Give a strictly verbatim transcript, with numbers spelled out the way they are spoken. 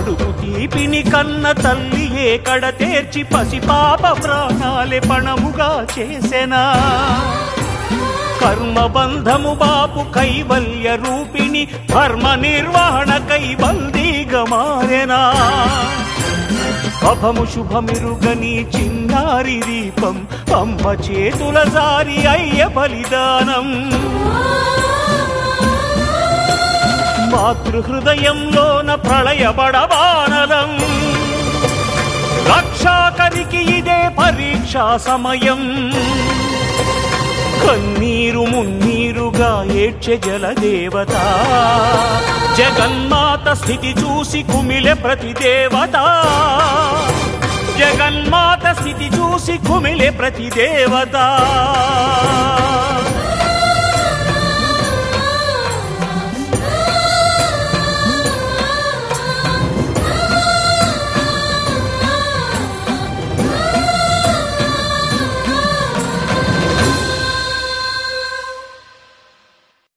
కడుపు తీపిని కన్న తల్లియే కడ తీర్చి పసిపాప ప్రాణాలే పణముగా చేసెనా కర్మబంధము బాపు కైవల్య రూపిణి ధర్మ నిర్వహణ కైవల్దీగా మారెనా అభము శుభమిరుగని చిన్నారి దీపం అమ్మ చేతుల జారి అయ్య బలిదానం మాతృహృదయంలోన ప్రళయ బడబానలం రక్షాకరికి ఇదే పరీక్షా సమయం కన్నీరు మున్నీరుగా ఏడ్చె జలదేవత జగన్మాత స్థితి చూసి కుమిలె ప్రతి దేవత జగన్మాత స్థితి చూసి కుమిలె ప్రతి దేవత